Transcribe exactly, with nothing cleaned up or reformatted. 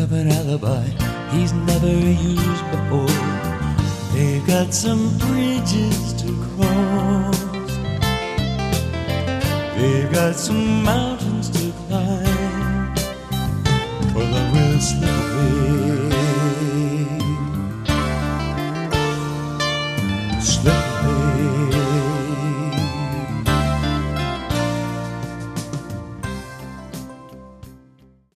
up an alibi he's never used before. They've got some bridges to cross. They've got some mountains to climb, or they will slip away.